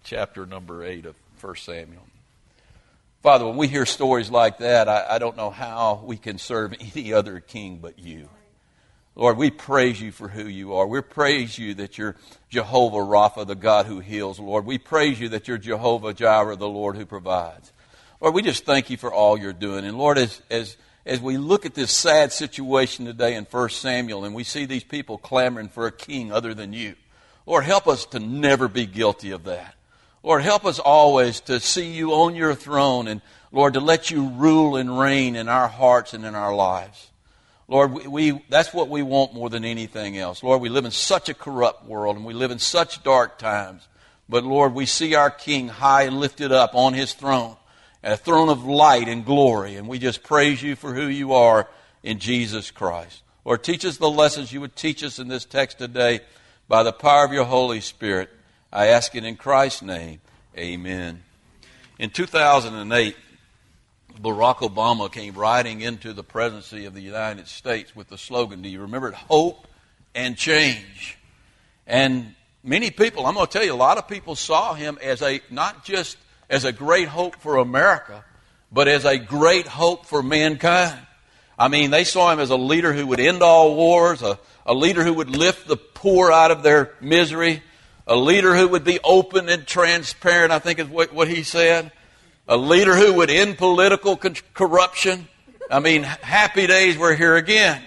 chapter number 8 of 1 Samuel. Father, when we hear stories like that, I don't know how we can serve any other king but you. Lord, we praise you for who you are. We praise you that you're Jehovah Rapha, the God who heals, Lord. We praise you that you're Jehovah Jireh, the Lord who provides. Lord, we just thank you for all you're doing. And Lord, as we look at this sad situation today in 1 Samuel and we see these people clamoring for a king other than you, Lord, help us to never be guilty of that. Lord, help us always to see you on your throne and, Lord, to let you rule and reign in our hearts and in our lives. Lord, that's what we want more than anything else. Lord, we live in such a corrupt world and we live in such dark times. But, Lord, we see our King high and lifted up on his throne, a throne of light and glory. And we just praise you for who you are in Jesus Christ. Lord, teach us the lessons you would teach us in this text today by the power of your Holy Spirit. I ask it in Christ's name. Amen. In 2008, Barack Obama came riding into the presidency of the United States with the slogan, do you remember it? Hope and change. And many people, I'm going to tell you, a lot of people saw him as not just as a great hope for America, but as a great hope for mankind. I mean, they saw him as a leader who would end all wars, a leader who would lift the poor out of their misery, a leader who would be open and transparent, I think is what he said. A leader who would end political corruption. I mean, happy days were here again.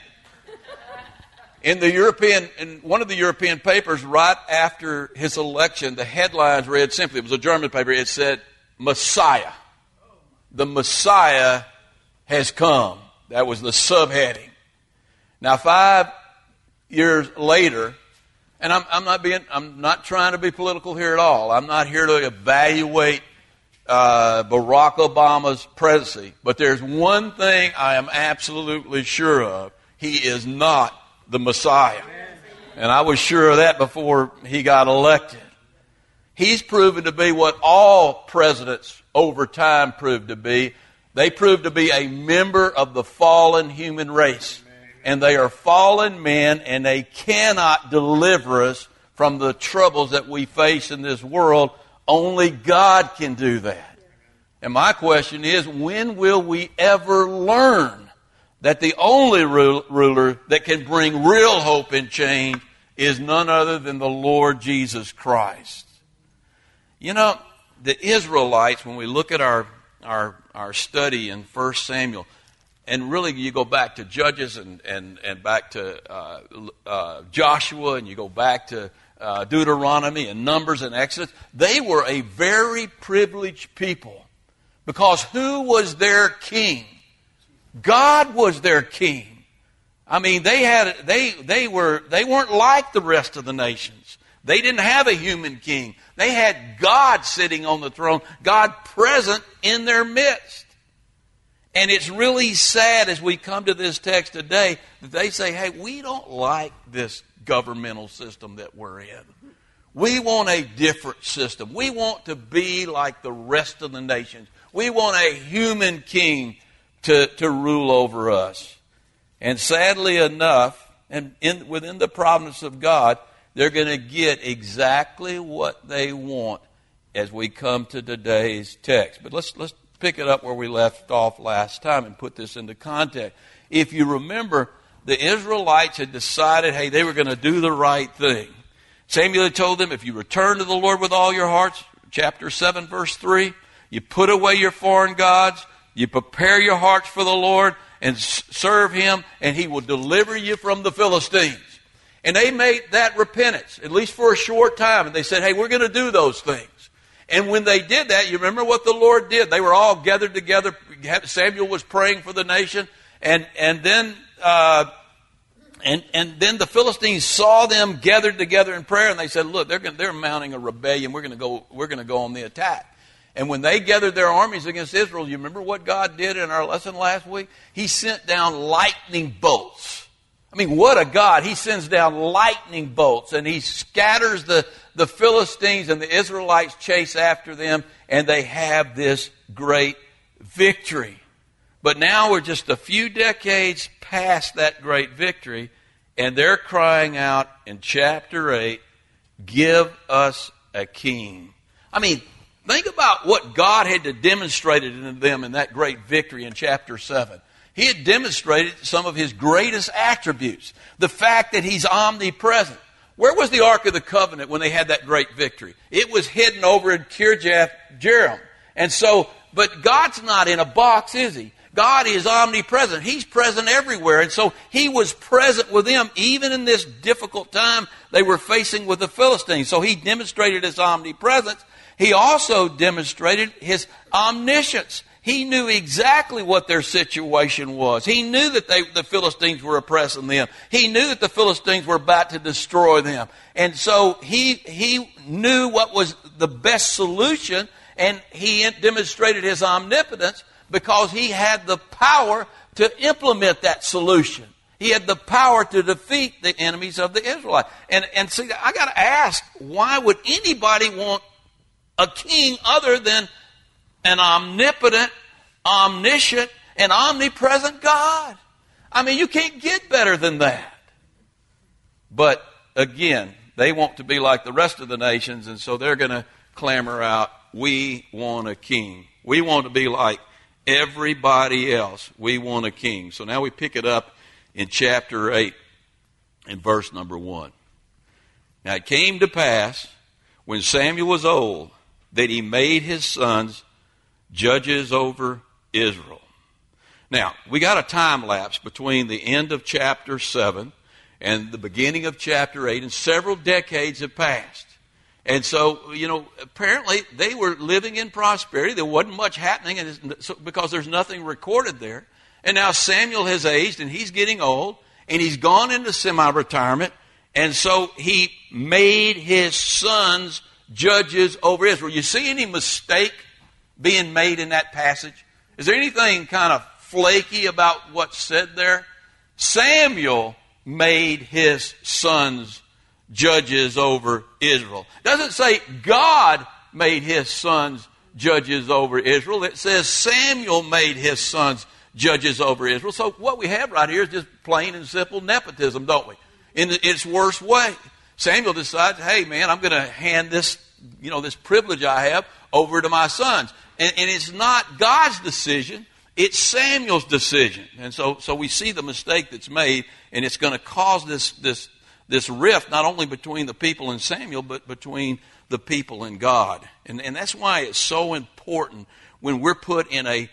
In one of the European papers, right after his election, the headlines read simply, it was a German paper, it said, Messiah. The Messiah has come. That was the subheading. Now, 5 years later, and I'm not trying to be political here at all. I'm not here to evaluate Barack Obama's presidency. But there's one thing I am absolutely sure of. He is not the Messiah. And I was sure of that before he got elected. He's proven to be what all presidents over time proved to be. They proved to be a member of the fallen human race. And they are fallen men, and they cannot deliver us from the troubles that we face in this world. Only God can do that. And my question is, when will we ever learn that the only ruler that can bring real hope and change is none other than the Lord Jesus Christ? You know, the Israelites, when we look at our study in 1 Samuel, and really, you go back to Judges and back to Joshua, and you go back to Deuteronomy and Numbers and Exodus. They were a very privileged people because who was their king? God was their king. I mean, they weren't like the rest of the nations. They didn't have a human king. They had God sitting on the throne, God present in their midst. And it's really sad as we come to this text today that they say, hey, we don't like this governmental system that we're in. We want a different system. We want to be like the rest of the nations. We want a human king to rule over us. And sadly enough, and within the providence of God, they're going to get exactly what they want as we come to today's text. But let's pick it up where we left off last time and put this into context. If you remember, the Israelites had decided, hey, they were going to do the right thing. Samuel had told them, if you return to the Lord with all your hearts, chapter 7, verse 3, you put away your foreign gods, you prepare your hearts for the Lord and serve him, and he will deliver you from the Philistines. And they made that repentance, at least for a short time. And they said, hey, we're going to do those things. And when they did that, you remember what the Lord did. They were all gathered together. Samuel was praying for the nation. And then the Philistines saw them gathered together in prayer. And they said, look, they're mounting a rebellion. We're going to go on the attack. And when they gathered their armies against Israel, you remember what God did in our lesson last week? He sent down lightning bolts. I mean, what a God. He sends down lightning bolts and he scatters the Philistines, and the Israelites chase after them, and they have this great victory. But now we're just a few decades past that great victory, and they're crying out in chapter 8, give us a king. I mean, think about what God had demonstrated in them in that great victory in chapter 7. He had demonstrated some of his greatest attributes. The fact that he's omnipresent. Where was the Ark of the Covenant when they had that great victory? It was hidden over in Kirjath Jearim. And so, but God's not in a box, is he? God is omnipresent. He's present everywhere. And so he was present with them even in this difficult time they were facing with the Philistines. So he demonstrated his omnipresence. He also demonstrated his omniscience. He knew exactly what their situation was. He knew that the Philistines were oppressing them. He knew that the Philistines were about to destroy them. And so he knew what was the best solution, and he demonstrated his omnipotence because he had the power to implement that solution. He had the power to defeat the enemies of the Israelites. And see, I got to ask, why would anybody want a king other than an omnipotent, omniscient, and omnipresent God? I mean, you can't get better than that. But again, they want to be like the rest of the nations, and so they're going to clamor out, we want a king. We want to be like everybody else. We want a king. So now we pick it up in chapter 8 in verse number 1. Now it came to pass when Samuel was old that he made his sons judges over Israel. Now, we got a time lapse between the end of chapter 7 and the beginning of chapter 8, and several decades have passed. And so, apparently they were living in prosperity. There wasn't much happening because there's nothing recorded there. And now Samuel has aged and he's getting old and he's gone into semi-retirement. And so he made his sons judges over Israel. You see any mistake being made in that passage? Is there anything kind of flaky about what's said there? Samuel made his sons judges over Israel. It doesn't say God made his sons judges over Israel. It says Samuel made his sons judges over Israel. So what we have right here is just plain and simple nepotism, don't we? In its worst way. Samuel decides, hey man, I'm going to hand this, this privilege I have over to my sons. And it's not God's decision, it's Samuel's decision. And so we see the mistake that's made, and it's going to cause this rift not only between the people and Samuel, but between the people and God. And that's why it's so important when we're put in a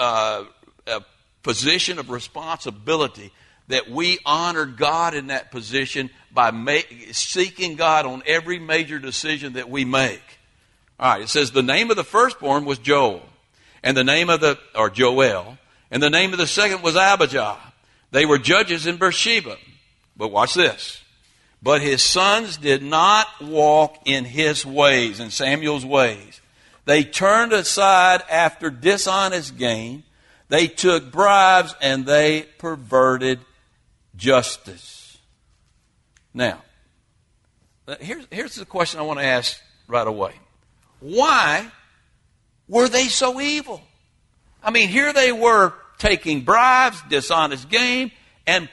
position of responsibility that we honor God in that position by seeking God on every major decision that we make. All right, it says the name of the firstborn was Joel, and the name of Joel, and the name of the second was Abijah. They were judges in Beersheba. But watch this. But his sons did not walk in his ways, in Samuel's ways. They turned aside after dishonest gain. They took bribes and they perverted justice. Now, here's the question I want to ask right away. Why were they so evil? I mean, here they were taking bribes, dishonest gain, and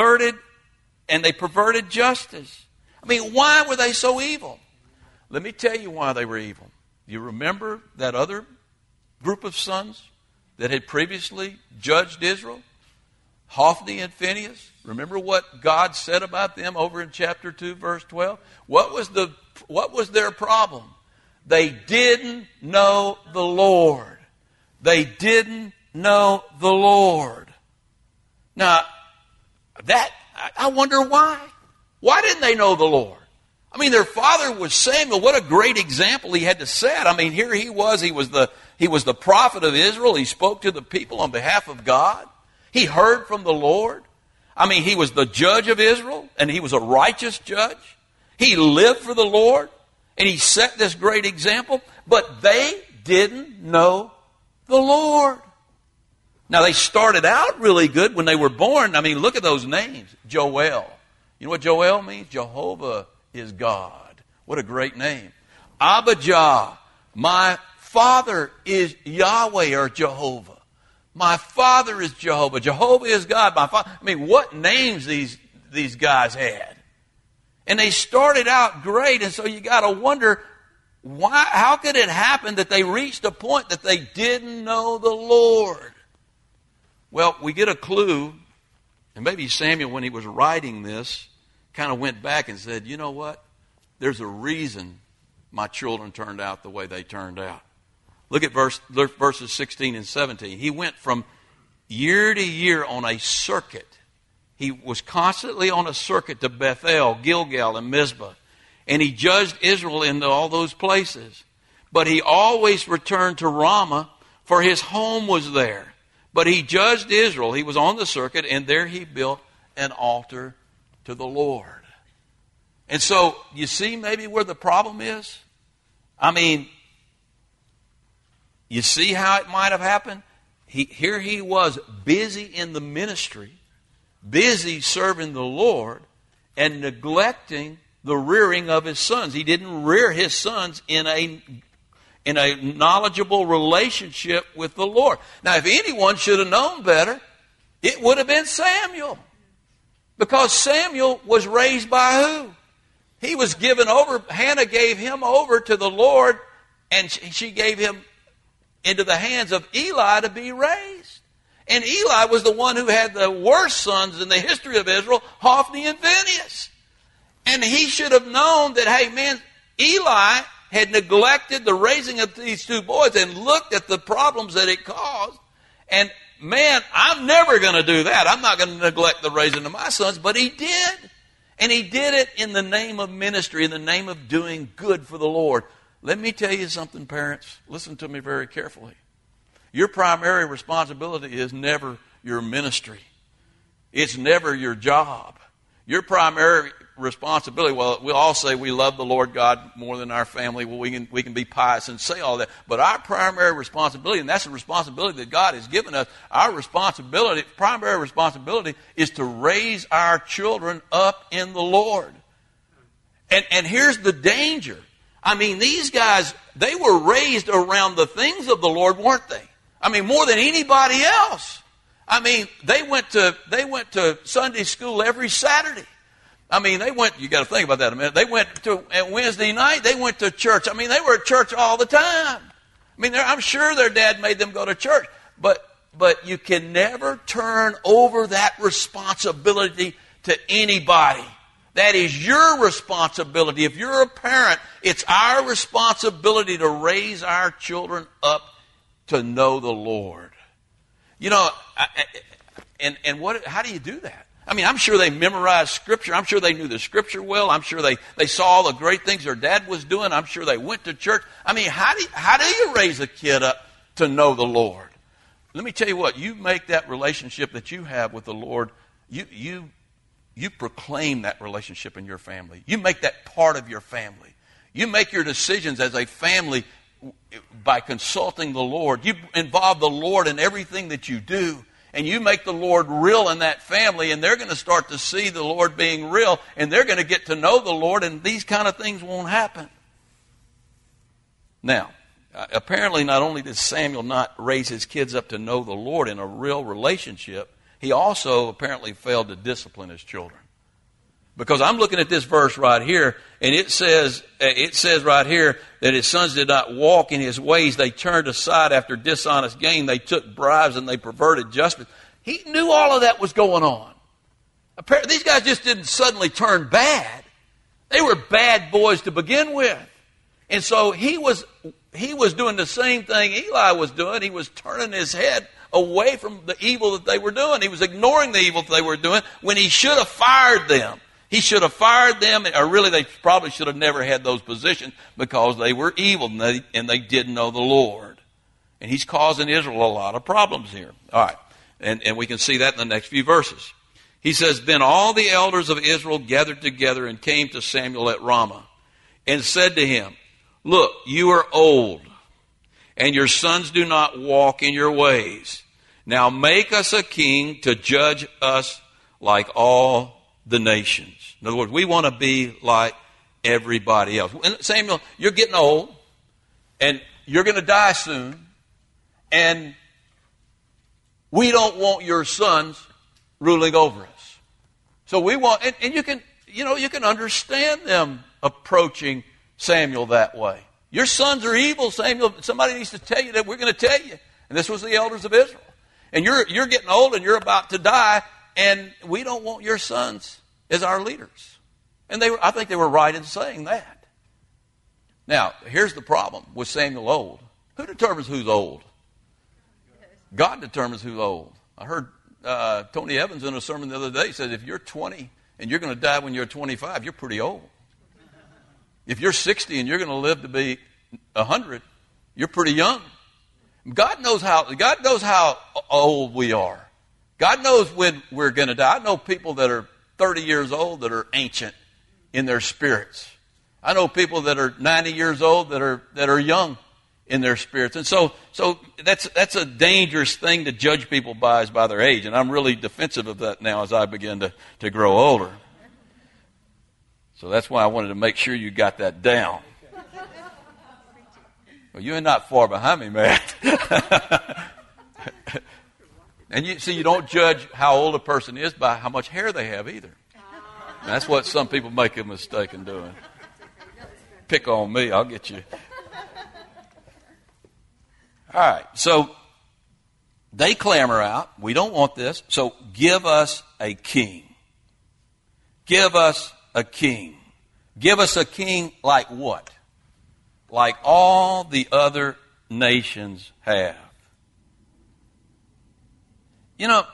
they perverted justice. I mean, why were they so evil? Let me tell you why they were evil. You remember that other group of sons that had previously judged Israel? Hophni and Phinehas. Remember what God said about them over in chapter 2, verse 12? What was their problem? They didn't know the Lord. They didn't know the Lord. Now, I wonder why. Why didn't they know the Lord? I mean, their father was Samuel. What a great example he had to set. I mean, here he was the prophet of Israel. He spoke to the people on behalf of God. He heard from the Lord. I mean, he was the judge of Israel, and he was a righteous judge. He lived for the Lord, and he set this great example, but they didn't know the Lord. Now, they started out really good when they were born. I mean, look at those names. Joel. You know what Joel means? Jehovah is God. What a great name. Abijah. My father is Yahweh or Jehovah. My father is Jehovah. Jehovah is God. My father. I mean, what names these guys had. And they started out great, and so you got to wonder, How could it happen that they reached a point that they didn't know the Lord? Well, we get a clue, and maybe Samuel, when he was writing this, kind of went back and said, you know what? There's a reason my children turned out the way they turned out. Look at verses 16 and 17. He went from year to year on a circuit. He was constantly on a circuit to Bethel, Gilgal, and Mizpah. And he judged Israel in all those places. But he always returned to Ramah, for his home was there. But he judged Israel. He was on the circuit, and there he built an altar to the Lord. And so, you see maybe where the problem is? I mean, you see how it might have happened? Here he was, busy in the ministry, busy serving the Lord, and neglecting the rearing of his sons. He didn't rear his sons in a knowledgeable relationship with the Lord. Now, if anyone should have known better, it would have been Samuel. Because Samuel was raised by who? He was given over, Hannah gave him over to the Lord, and she gave him into the hands of Eli to be raised. And Eli was the one who had the worst sons in the history of Israel, Hophni and Phinehas. And he should have known that, hey, man, Eli had neglected the raising of these two boys and looked at the problems that it caused. And, man, I'm never going to do that. I'm not going to neglect the raising of my sons. But he did. And he did it in the name of ministry, in the name of doing good for the Lord. Let me tell you something, parents. Listen to me very carefully. Your primary responsibility is never your ministry. It's never your job. Your primary responsibility, well, we'll all say we love the Lord God more than our family. Well, we can be pious and say all that. But our primary responsibility, and that's the responsibility that God has given us, our primary responsibility is to raise our children up in the Lord. And here's the danger. I mean, these guys, they were raised around the things of the Lord, weren't they? I mean, more than anybody else. I mean, they went to Sunday school every Saturday. I mean, you got to think about that a minute. They went to, at Wednesday night, they went to church. I mean, they were at church all the time. I mean, I'm sure their dad made them go to church. But you can never turn over that responsibility to anybody. That is your responsibility. If you're a parent, it's our responsibility to raise our children up to know the Lord. You know, how do you do that? I mean, I'm sure they memorized Scripture. I'm sure they knew the Scripture well. I'm sure they saw all the great things their dad was doing. I'm sure they went to church. I mean, how do you raise a kid up to know the Lord? Let me tell you what. You make that relationship that you have with the Lord, you proclaim that relationship in your family. You make that part of your family. You make your decisions as a family by consulting the Lord. You involve the Lord in everything that you do. And you make the Lord real in that family, and they're going to start to see the Lord being real, and they're going to get to know the Lord, and these kind of things won't happen. Now, apparently not only did Samuel not raise his kids up to know the Lord in a real relationship, he also apparently failed to discipline his children. Because I'm looking at this verse right here, and it says right here that his sons did not walk in his ways. They turned aside after dishonest gain. They took bribes and they perverted justice. He knew all of that was going on. Apparently, these guys just didn't suddenly turn bad. They were bad boys to begin with. And so he was doing the same thing Eli was doing. He was turning his head away from the evil that they were doing. He was ignoring the evil that they were doing when he should have fired them. He should have fired them, or really they probably should have never had those positions because they were evil and they didn't know the Lord. And he's causing Israel a lot of problems here. All right, and we can see that in the next few verses. He says, Then all the elders of Israel gathered together and came to Samuel at Ramah and said to him, Look, you are old, and your sons do not walk in your ways. Now make us a king to judge us like all the nations. In other words, we want to be like everybody else. And Samuel, you're getting old, and you're going to die soon, and we don't want your sons ruling over us. So we want, and you can understand them approaching Samuel that way. Your sons are evil, Samuel. Somebody needs to tell you that. We're going to tell you. And this was the elders of Israel. And you're getting old and you're about to die, and we don't want your sons as our leaders. And I think they were right in saying that. Now, here's the problem with Samuel old. Who determines who's old? God determines who's old. I heard Tony Evans in a sermon the other day said, if you're 20 and you're going to die when you're 25, you're pretty old. If you're 60 and you're going to live to be 100, you're pretty young. God knows how old we are. God knows when we're going to die. I know people that are 30 years old that are ancient in their spirits. I know people that are 90 years old that are young in their spirits. And so that's a dangerous thing to judge people by their age. And I'm really defensive of that now as I begin to grow older. So that's why I wanted to make sure you got that down. Well, you're not far behind me, Matt. And you don't judge how old a person is by how much hair they have either. And that's what some people make a mistake in doing. Pick on me, I'll get you. All right, so they clamor out, we don't want this, so give us a king. Give us a king. Give us a king like what? Like all the other nations have. You know,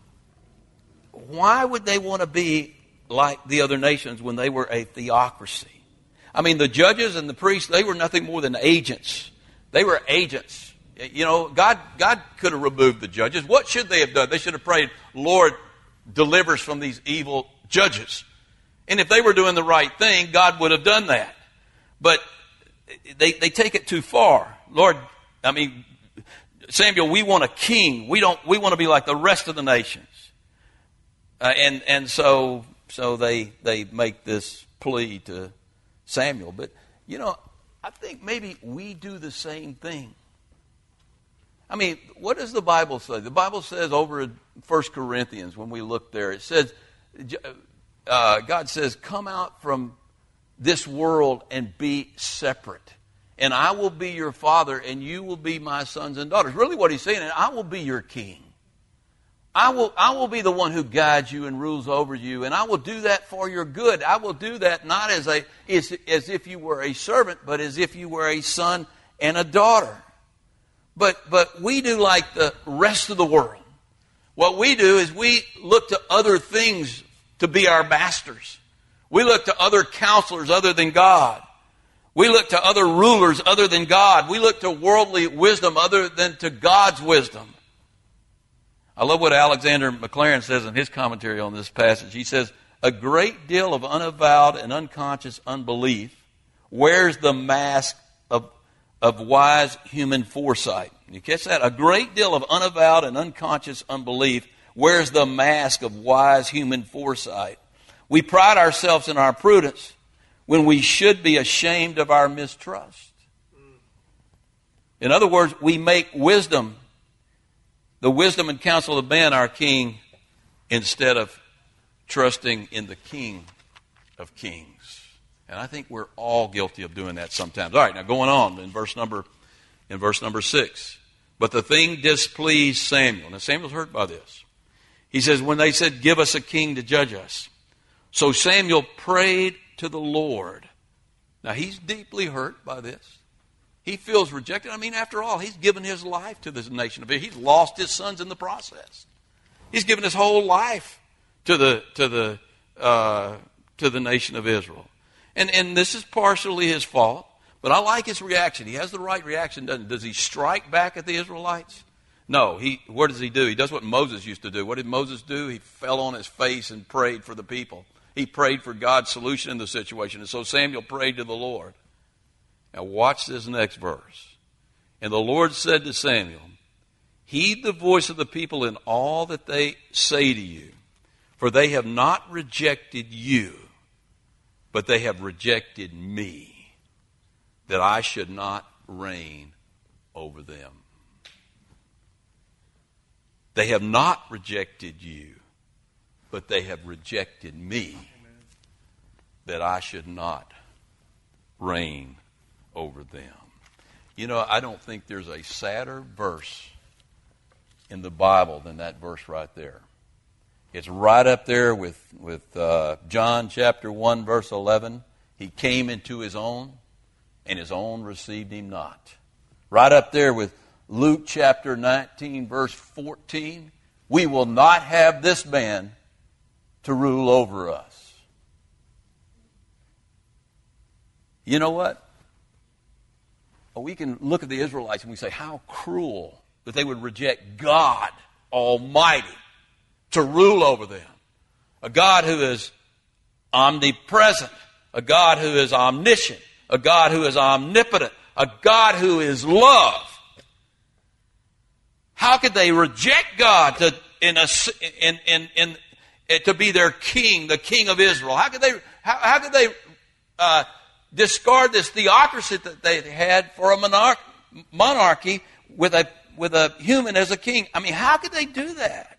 why would they want to be like the other nations when they were a theocracy? I mean, the judges and the priests, they were nothing more than agents. They were agents. You know, God could have removed the judges. What should they have done? They should have prayed, Lord, deliver us from these evil judges. And if they were doing the right thing, God would have done that. But they take it too far. Lord, I mean, Samuel, we want a king. We want to be like the rest of the nations. And so they make this plea to Samuel. But, you know, I think maybe we do the same thing. I mean, what does the Bible say? The Bible says over in 1 Corinthians, when we look there, it says, God says, come out from this world and be separate. And I will be your father, and you will be my sons and daughters. Really what he's saying is, I will be your king. I will be the one who guides you and rules over you, and I will do that for your good. I will do that not as if you were a servant, but as if you were a son and a daughter. But we do like the rest of the world. What we do is we look to other things to be our masters. We look to other counselors other than God. We look to other rulers other than God. We look to worldly wisdom other than to God's wisdom. I love what Alexander McLaren says in his commentary on this passage. He says, a great deal of unavowed and unconscious unbelief wears the mask of wise human foresight. You catch that? A great deal of unavowed and unconscious unbelief wears the mask of wise human foresight. We pride ourselves in our prudence when we should be ashamed of our mistrust. In other words, we make wisdom, the wisdom and counsel of men, our king, instead of trusting in the King of Kings. And I think we're all guilty of doing that sometimes. All right, now going on in verse number 6. But the thing displeased Samuel. Now Samuel's hurt by this. He says, when they said, give us a king to judge us. So Samuel prayed to the Lord. Now he's deeply hurt by this. He feels rejected. I mean, after all, he's given his life to this nation of Israel. He's lost his sons in the process. He's given his whole life to the nation of Israel. And this is partially his fault, but I like his reaction. He has the right reaction, doesn't he? Does he strike back at the Israelites? No. What does he do? He does what Moses used to do. What did Moses do? He fell on his face and prayed for the people. He prayed for God's solution in the situation. And so Samuel prayed to the Lord. Now watch this next verse. And the Lord said to Samuel, heed the voice of the people in all that they say to you, for they have not rejected you, but they have rejected me, that I should not reign over them. They have not rejected you, but they have rejected me, that I should not reign over them. You know, I don't think there's a sadder verse in the Bible than that verse right there. It's right up there with John chapter 1, verse 11. He came into his own, and his own received him not. Right up there with Luke chapter 19, verse 14. We will not have this man to rule over us. You know what? We can look at the Israelites and we say, how cruel that they would reject God Almighty to rule over them. A God who is omnipresent, a God who is omniscient, a God who is omnipotent, a God who is love. How could they reject God to be their king, the king of Israel? How could they discard this theocracy that they had for a monarchy with a human as a king? I mean, how could they do that?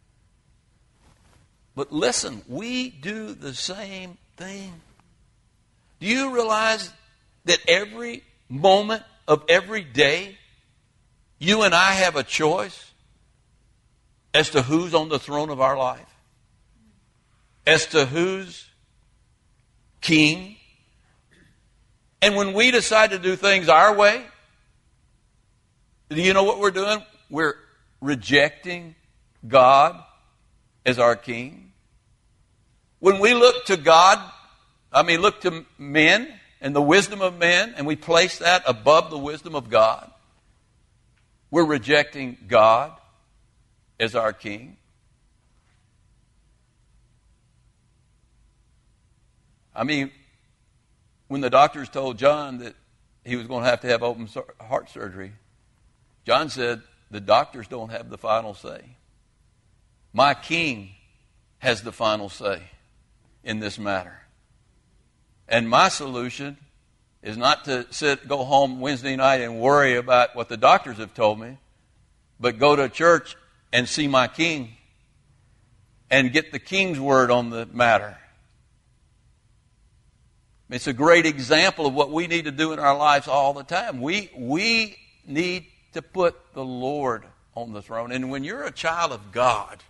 But listen, we do the same thing. Do you realize that every moment of every day, you and I have a choice as to who's on the throne of our life? As to who's king? And when we decide to do things our way, do you know what we're doing? We're rejecting God as our king. When we look to God, look to men and the wisdom of men, and we place that above the wisdom of God, we're rejecting God as our king. I mean, when the doctors told John that he was going to have open heart surgery, John said, the doctors don't have the final say. My king has the final say in this matter. And my solution is not to go home Wednesday night and worry about what the doctors have told me, but go to church and see my king and get the king's word on the matter. It's a great example of what we need to do in our lives all the time. We need to put the Lord on the throne. And when you're a child of God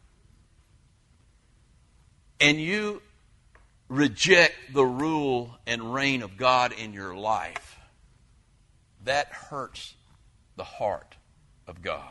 and you reject the rule and reign of God in your life, that hurts the heart of God.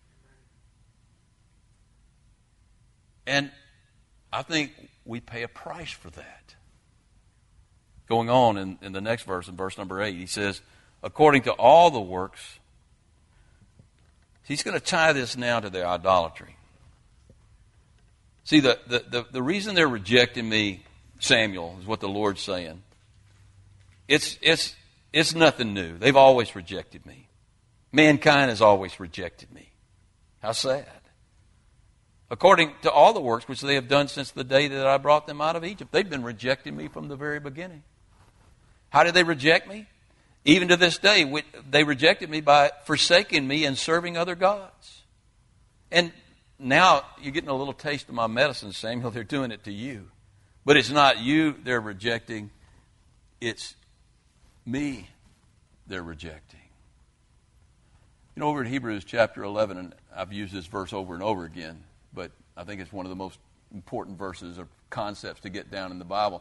And I think we pay a price for that. Going on in the next verse, in verse number 8, he says, according to all the works, he's going to tie this now to their idolatry. See, the reason they're rejecting me, Samuel, is what the Lord's saying. It's nothing new. They've always rejected me. Mankind has always rejected me. How sad. According to all the works which they have done since the day that I brought them out of Egypt, they've been rejecting me from the very beginning. How did they reject me? Even to this day, they rejected me by forsaking me and serving other gods. And now you're getting a little taste of my medicine, Samuel. They're doing it to you. But it's not you they're rejecting. It's me they're rejecting. You know, over in Hebrews chapter 11, and I've used this verse over and over again, but I think it's one of the most important verses or concepts to get down in the Bible.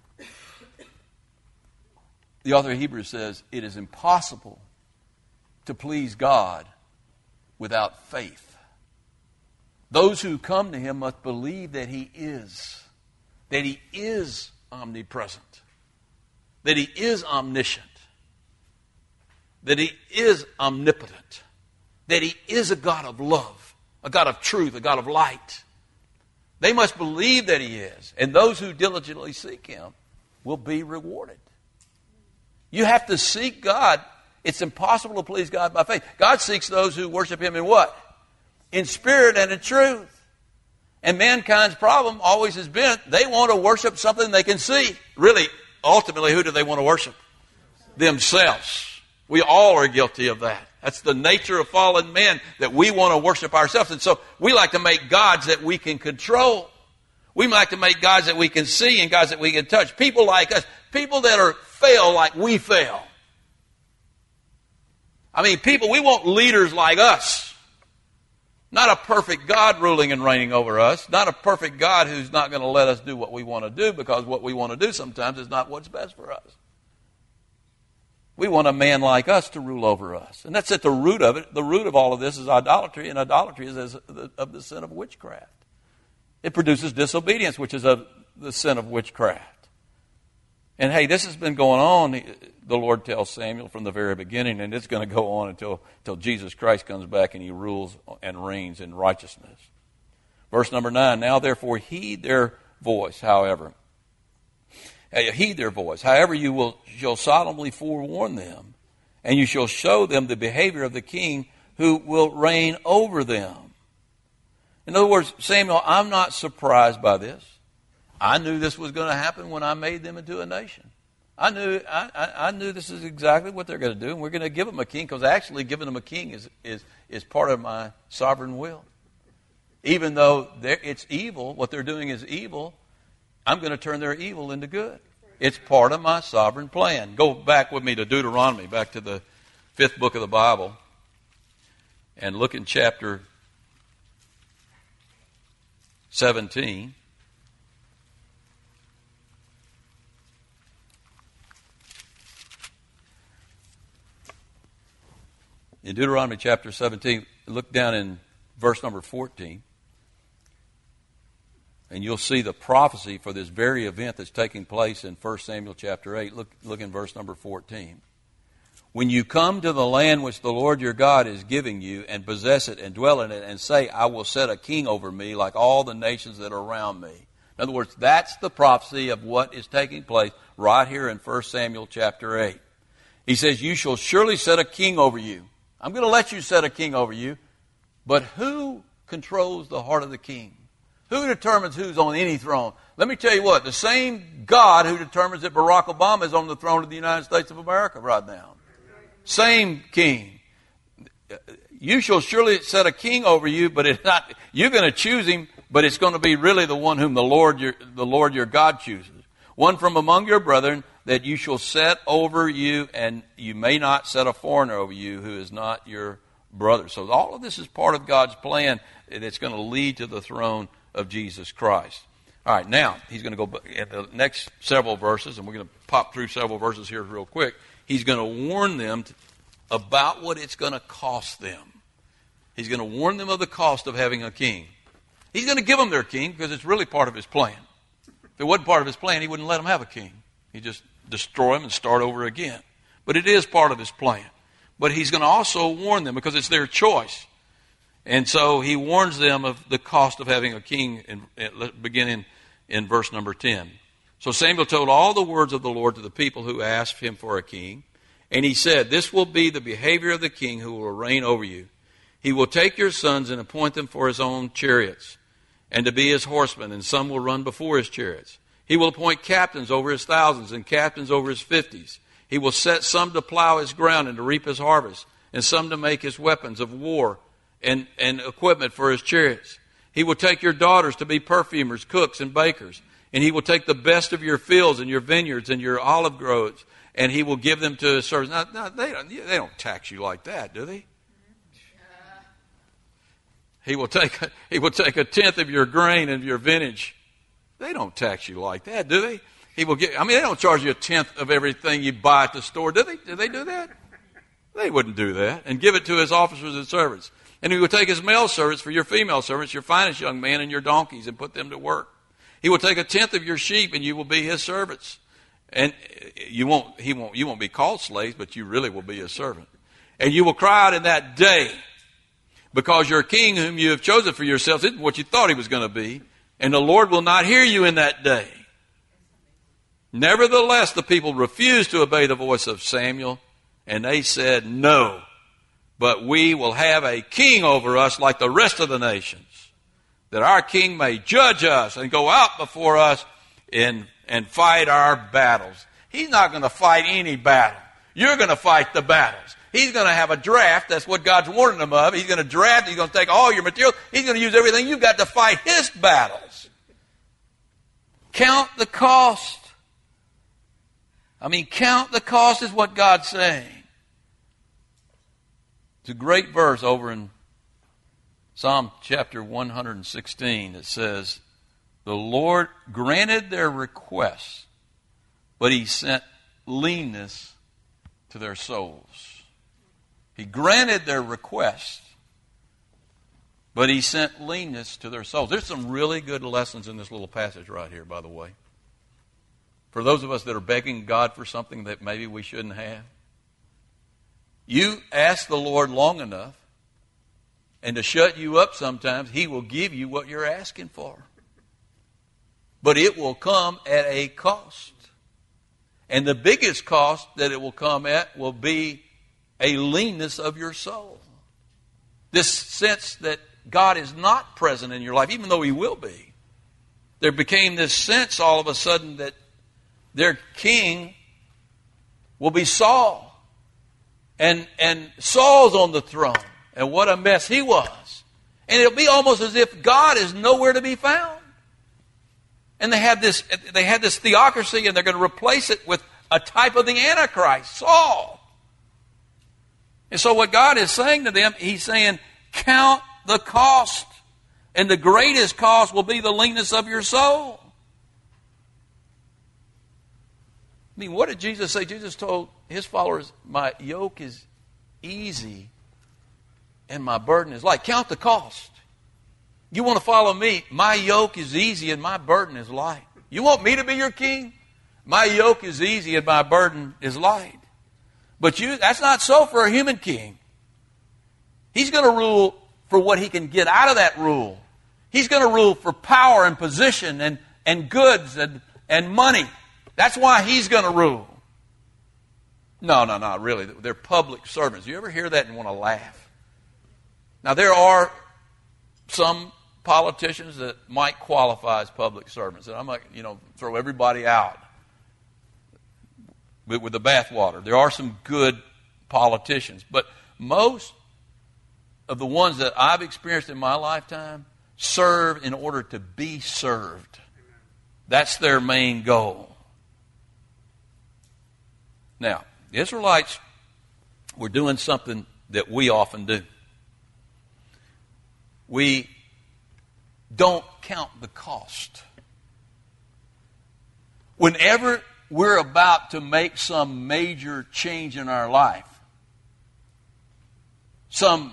The author of Hebrews says, it is impossible to please God without faith. Those who come to him must believe that he is omnipresent, that he is omniscient, that he is omnipotent, that he is a God of love, a God of truth, a God of light. They must believe that he is, and those who diligently seek him will be rewarded. You have to seek God. It's impossible to please God by faith. God seeks those who worship him in what? In spirit and in truth. And mankind's problem always has been they want to worship something they can see. Really, ultimately, who do they want to worship? Themselves. We all are guilty of that. That's the nature of fallen men, that we want to worship ourselves. And so we like to make gods that we can control. We like to make gods that we can see and gods that we can touch. People like us, people that fail like we fail. I mean, people, we want leaders like us. Not a perfect God ruling and reigning over us. Not a perfect God who's not going to let us do what we want to do, because what we want to do sometimes is not what's best for us. We want a man like us to rule over us. And that's at the root of it. The root of all of this is idolatry, and idolatry is of the sin of witchcraft. It produces disobedience, which is of the sin of witchcraft. And hey, this has been going on, the Lord tells Samuel, from the very beginning, and it's going to go on until Jesus Christ comes back and he rules and reigns in righteousness. Verse number 9, now therefore heed their voice, however. Heed their voice. However, shall solemnly forewarn them, and you shall show them the behavior of the king who will reign over them. In other words, Samuel, I'm not surprised by this. I knew this was going to happen when I made them into a nation. I knew this is exactly what they're going to do, and we're going to give them a king, because actually giving them a king is part of my sovereign will. Even though it's evil, what they're doing is evil, I'm going to turn their evil into good. It's part of my sovereign plan. Go back with me to Deuteronomy, back to the 5th book of the Bible, and look in chapter 17. In Deuteronomy chapter 17, look down in verse number 14. And you'll see the prophecy for this very event that's taking place in 1 Samuel chapter 8. Look in verse number 14. When you come to the land which the Lord your God is giving you, and possess it and dwell in it, and say, I will set a king over me like all the nations that are around me. In other words, that's the prophecy of what is taking place right here in 1 Samuel chapter 8. He says, you shall surely set a king over you. I'm going to let you set a king over you, but who controls the heart of the king? Who determines who's on any throne? Let me tell you what, the same God who determines that Barack Obama is on the throne of the United States of America right now. Same king. You shall surely set a king over you, but it's not, you're going to choose him, but it's going to be really the one whom the Lord your God chooses. One from among your brethren that you shall set over you, and you may not set a foreigner over you who is not your brother. So all of this is part of God's plan that's going to lead to the throne of Jesus Christ. All right, now he's going to go in the next several verses, and we're going to pop through several verses here real quick. He's going to warn them about what it's going to cost them. He's going to warn them of the cost of having a king. He's going to give them their king because it's really part of his plan. If it wasn't part of his plan, he wouldn't let them have a king. He'd just destroy them and start over again. But it is part of his plan. But he's going to also warn them because it's their choice. And so he warns them of the cost of having a king, beginning in verse number 10. So Samuel told all the words of the Lord to the people who asked him for a king. And he said, this will be the behavior of the king who will reign over you. He will take your sons and appoint them for his own chariots, and to be his horsemen, and some will run before his chariots. He will appoint captains over his thousands and captains over his 50s. He will set some to plow his ground and to reap his harvest, and some to make his weapons of war and equipment for his chariots. He will take your daughters to be perfumers, cooks, and bakers. And he will take the best of your fields and your vineyards and your olive groves, and he will give them to his servants. Now they don't tax you like that, do they? He will take a tenth of your grain and your vintage. They don't tax you like that, do they? They don't charge you a tenth of everything you buy at the store, do they? Do they do that? They wouldn't do that. And give it to his officers and servants. And he will take his male servants for your female servants, your finest young men, and your donkeys, and put them to work. He will take a tenth of your sheep, and you will be his servants. And you won't be called slaves, but you really will be his servant. And you will cry out in that day, because your king whom you have chosen for yourselves isn't what you thought he was going to be, and the Lord will not hear you in that day. Nevertheless, the people refused to obey the voice of Samuel, and they said, no, but we will have a king over us like the rest of the nations, that our king may judge us and go out before us and fight our battles. He's not going to fight any battle. You're going to fight the battles. He's going to have a draft. That's what God's warning them of. He's going to draft. He's going to take all your material. He's going to use everything you've got to fight his battles. Count the cost. Count the cost is what God's saying. It's a great verse over in Psalm chapter 116. It says, the Lord granted their requests, but he sent leanness to their souls. He granted their requests, but he sent leanness to their souls. There's some really good lessons in this little passage right here, by the way. For those of us that are begging God for something that maybe we shouldn't have. You ask the Lord long enough, and to shut you up sometimes, he will give you what you're asking for. But it will come at a cost. And the biggest cost that it will come at will be a leanness of your soul. This sense that God is not present in your life, even though he will be. There became this sense all of a sudden that their king will be Saul. And Saul's on the throne. And what a mess he was. And it'll be almost as if God is nowhere to be found. And they had this theocracy, and they're going to replace it with a type of the Antichrist, Saul. And so what God is saying to them, he's saying, count the cost. And the greatest cost will be the leanness of your soul. I mean, what did Jesus say? Jesus told his followers, my yoke is easy and my burden is light. Count the cost. You want to follow me? My yoke is easy and my burden is light. You want me to be your king? My yoke is easy and my burden is light. But that's not so for a human king. He's going to rule for what he can get out of that rule. He's going to rule for power and position and goods and money. That's why he's going to rule. No, not really. They're public servants. You ever hear that and want to laugh? Now, there are some politicians that might qualify as public servants. And I'm like, throw everybody out with the bathwater. There are some good politicians. But most of the ones that I've experienced in my lifetime serve in order to be served. That's their main goal. Now, the Israelites were doing something that we often do. We don't count the cost. Whenever we're about to make some major change in our life, some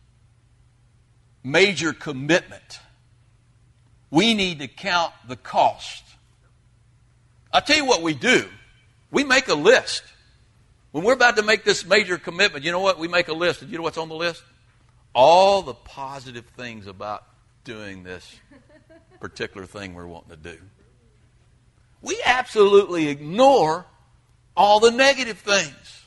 major commitment, we need to count the cost. I'll tell you what we do. We make a list. When we're about to make this major commitment, you know what? We make a list. And you know what's on the list? All the positive things about doing this particular thing we're wanting to do. We absolutely ignore all the negative things.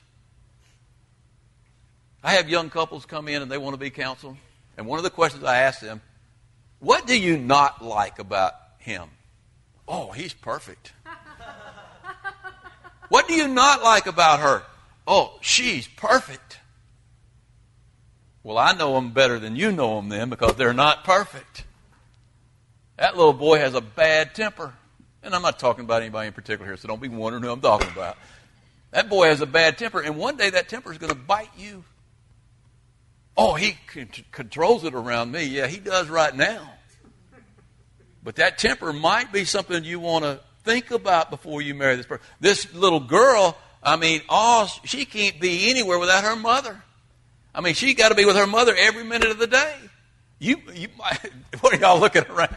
I have young couples come in and they want to be counseled. And one of the questions I ask them, what do you not like about him? Oh, he's perfect. What do you not like about her? Oh, she's perfect. Well, I know them better than you know them then because they're not perfect. That little boy has a bad temper. And I'm not talking about anybody in particular here, so don't be wondering who I'm talking about. That boy has a bad temper, and one day that temper is going to bite you. Oh, he controls it around me. Yeah, he does right now. But that temper might be something you want to think about before you marry this person. This little girl, she can't be anywhere without her mother. She got to be with her mother every minute of the day. You might, what are y'all looking around?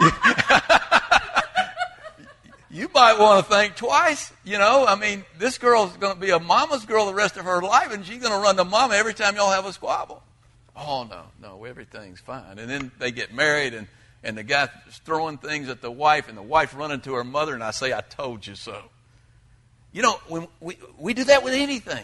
You might want to think twice. This girl's going to be a mama's girl the rest of her life, and she's going to run to mama every time y'all have a squabble. Oh, no, everything's fine. And then they get married, and the guy's throwing things at the wife, and the wife's running to her mother, and I say, I told you so. When we do that with anything.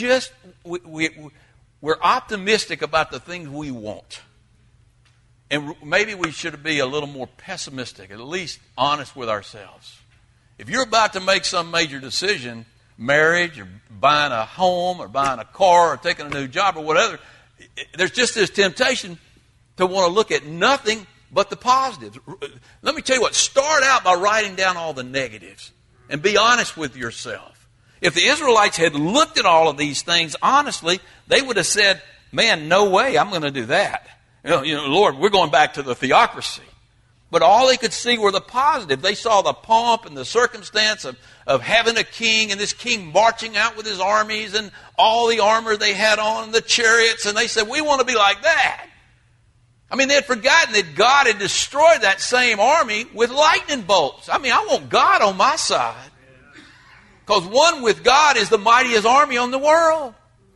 We're optimistic about the things we want. And maybe we should be a little more pessimistic, at least honest with ourselves. If you're about to make some major decision, marriage or buying a home or buying a car or taking a new job or whatever, there's just this temptation to want to look at nothing but the positives. Let me tell you what, start out by writing down all the negatives and be honest with yourself. If the Israelites had looked at all of these things honestly, they would have said, man, no way I'm going to do that. Lord, we're going back to the theocracy. But all they could see were the positive. They saw the pomp and the circumstance of having a king, and this king marching out with his armies and all the armor they had on and the chariots, and they said, we want to be like that. I mean, they had forgotten that God had destroyed that same army with lightning bolts. I mean, I want God on my side. Because one with God is the mightiest army on the world.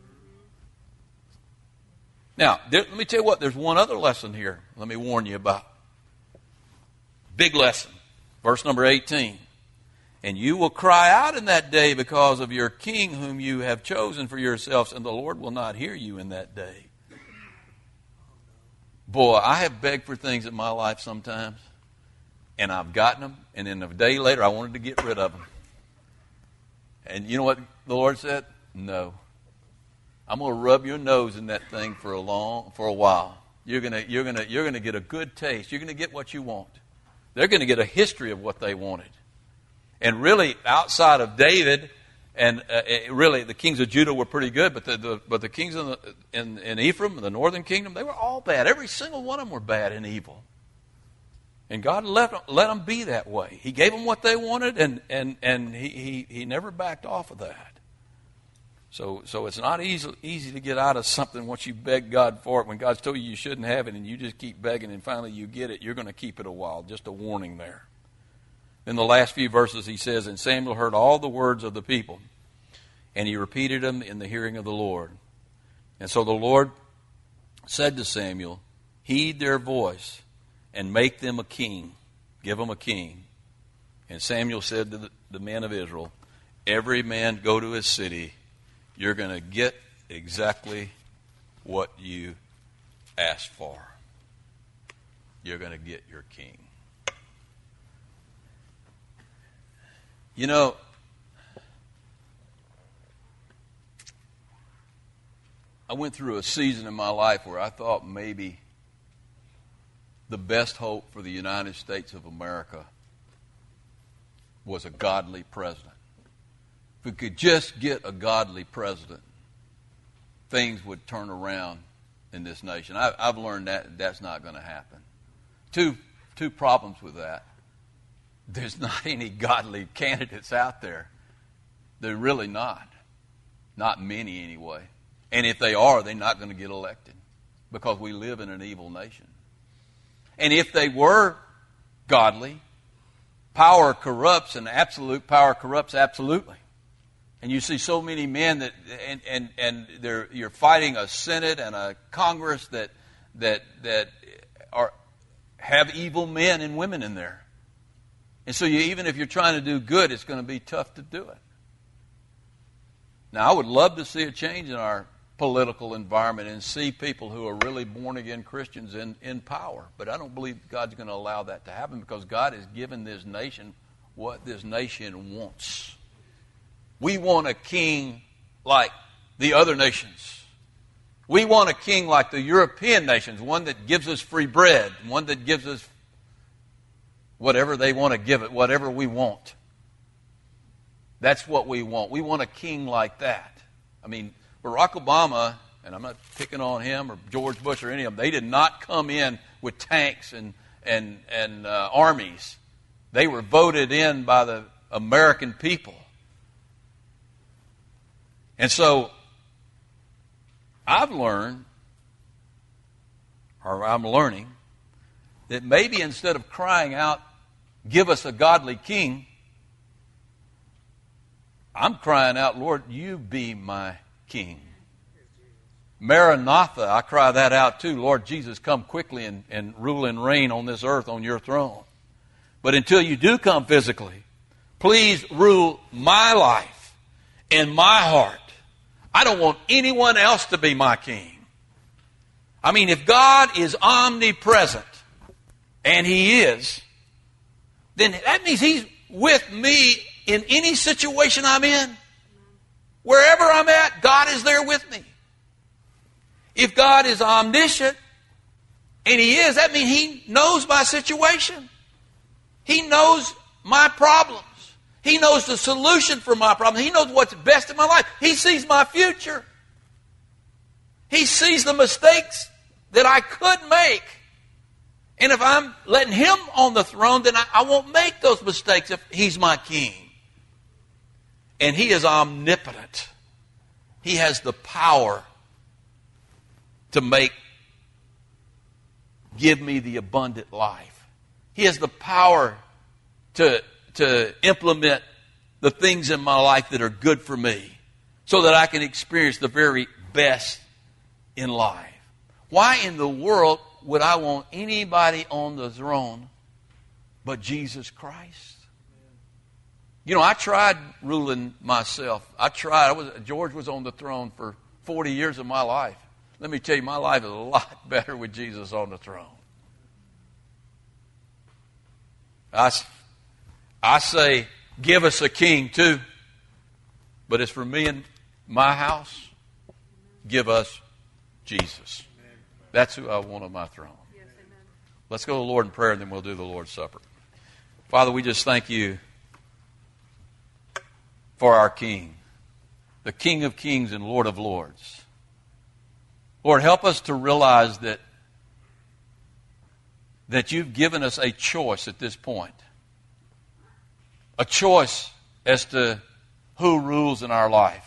Now, let me tell you what, there's one other lesson here. Let me warn you about. Big lesson. Verse number 18. And you will cry out in that day because of your king whom you have chosen for yourselves, and the Lord will not hear you in that day. Boy, I have begged for things in my life sometimes, and I've gotten them, and then a day later I wanted to get rid of them. And you know what the Lord said? No. I'm going to rub your nose in that thing for a while. You're going to get a good taste. You're going to get what you want. They're going to get a history of what they wanted. And really, outside of David, and really the kings of Judah were pretty good, but the kings in Ephraim, the northern kingdom, they were all bad. Every single one of them were bad and evil. And God let them be that way. He gave them what they wanted, and he never backed off of that. So it's not easy to get out of something once you beg God for it. When God's told you shouldn't have it and you just keep begging and finally you get it, you're going to keep it a while. Just a warning there. In the last few verses he says, and Samuel heard all the words of the people, and he repeated them in the hearing of the Lord. And so the Lord said to Samuel, heed their voice and make them a king. Give them a king. And Samuel said to the men of Israel, every man go to his city. You're going to get exactly what you asked for. You're going to get your king. You know, I went through a season in my life where I thought maybe the best hope for the United States of America was a godly president. If we could just get a godly president, things would turn around in this nation. I've learned that that's not going to happen. Two problems with that. There's not any godly candidates out there. They're really not. Not many anyway. And if they are, they're not going to get elected because we live in an evil nation. And if they were godly, power corrupts and absolute power corrupts absolutely. And you see so many men that, and you're fighting a Senate and a Congress that have evil men and women in there. And so even if you're trying to do good, it's going to be tough to do it. Now, I would love to see a change in our political environment and see people who are really born-again Christians in power. But I don't believe God's going to allow that to happen because God has given this nation what this nation wants. We want a king like the other nations. We want a king like the European nations, one that gives us free bread, one that gives us whatever they want to give it, whatever we want. That's what we want. We want a king like that. I mean, Barack Obama, and I'm not picking on him or George Bush or any of them, they did not come in with tanks and armies. They were voted in by the American people. And so I'm learning that maybe instead of crying out, give us a godly king, I'm crying out, Lord, you be my king. Maranatha, I cry that out too. Lord Jesus, come quickly and rule and reign on this earth on your throne. But until you do come physically, please rule my life and my heart. I don't want anyone else to be my king. I mean, if God is omnipresent, and He is, then that means He's with me in any situation I'm in. Wherever I'm at, God is there with me. If God is omniscient, and He is, that means He knows my situation. He knows my problems. He knows the solution for my problem. He knows what's best in my life. He sees my future. He sees the mistakes that I could make. And if I'm letting Him on the throne, then I won't make those mistakes if He's my king. And He is omnipotent. He has the power to give me the abundant life. He has the power to implement the things in my life that are good for me so that I can experience the very best in life. Why in the world would I want anybody on the throne but Jesus Christ? You know, I tried ruling myself. George was on the throne for 40 years of my life. Let me tell you, my life is a lot better with Jesus on the throne. I say, give us a king too. But as for me and my house, give us Jesus. That's who I want on my throne. Yes, amen. Let's go to the Lord in prayer and then we'll do the Lord's Supper. Father, we just thank You for our King, the King of Kings and Lord of Lords. Lord, help us to realize that You've given us a choice at this point. A choice as to who rules in our life.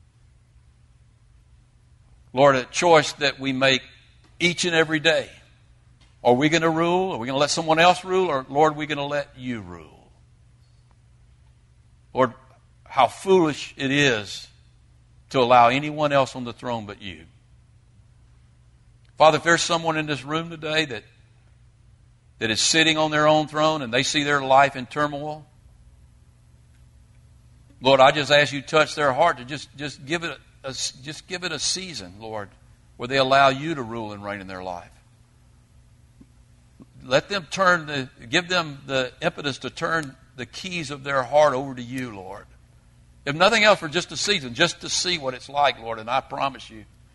Lord, a choice that we make each and every day. Are we going to rule? Are we going to let someone else rule? Or, Lord, are we going to let You rule? Lord, how foolish it is to allow anyone else on the throne but You. Father, if there's someone in this room today that is sitting on their own throne and they see their life in turmoil, Lord, I just ask You to touch their heart to just give it a season, Lord, where they allow You to rule and reign in their life. Let them give them the impetus to turn the keys of their heart over to You, Lord. If nothing else, for just a season, just to see what it's like, Lord. And I promise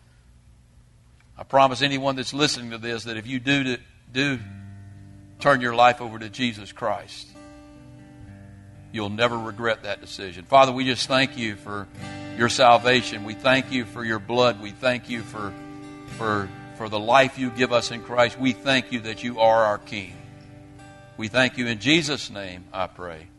anyone that's listening to this that if you do turn your life over to Jesus Christ, you'll never regret that decision. Father, we just thank You for Your salvation. We thank You for Your blood. We thank You for the life You give us in Christ. We thank You that You are our King. We thank You in Jesus' name, I pray.